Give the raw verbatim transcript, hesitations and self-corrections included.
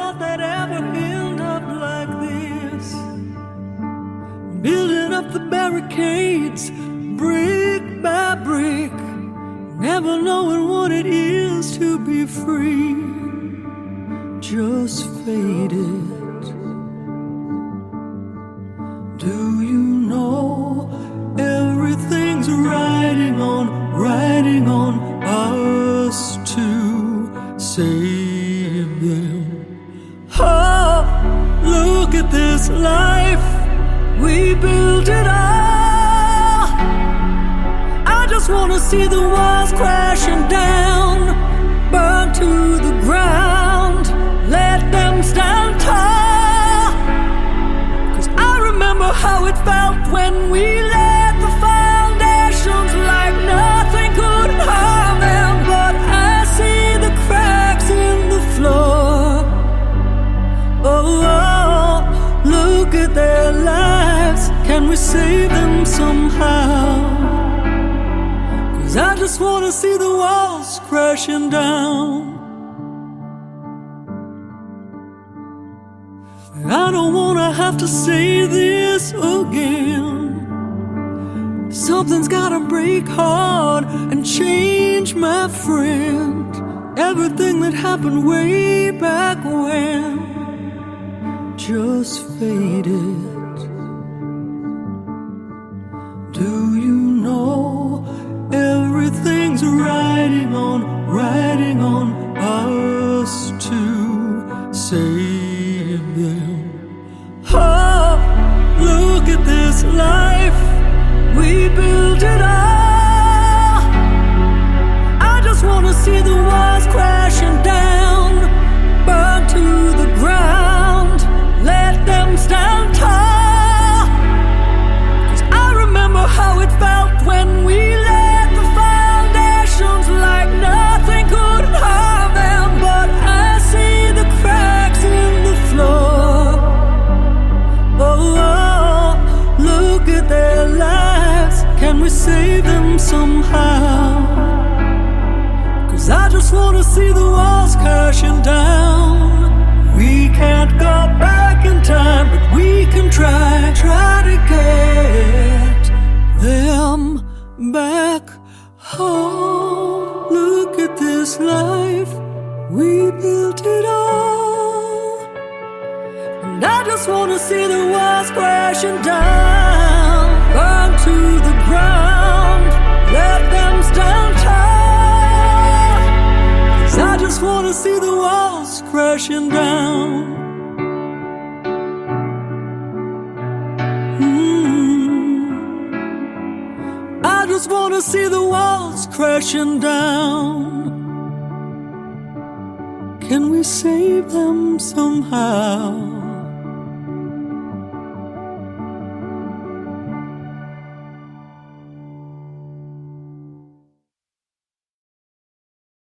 thought they'd ever end up like this. Building up the barricades, brick by brick, never knowing what it is to be free. Just faded. Do you know everything's riding on, riding on us to save them? Oh, look at this life, we built it all. I just wanna see the walls crashing down, burn to the ground, let them stand tall. Cause I remember how it felt when we laid the foundations like nothing could harm them. But I see the cracks in the floor. Oh, oh, look at their lives, can we save them somehow? Cause I just wanna see the walls crashing down. I don't wanna have to say this again. Something's gotta break hard and change, my friend. Everything that happened way back when just faded. Do you know everything's riding on, riding on us to save them? Oh, look at this life, we built it all. I just wanna see the walls crashing down, burn to the ground, let them stand tall. Cause I remember how it felt when we laid the foundations like nothing could harm them. But I see the cracks in the floor. Oh, oh, look at their lives, can we save them somehow? Cause I just wanna see the walls crashing down. We can't go back in time, but we can try, try to get them back home. Look at this life, we built it all. And I just wanna see the walls crashing down, burn to the ground, let them stand tall. Cause I just wanna see the walls crashing down. mm. I just wanna see the walls crashing down. Can we save them somehow?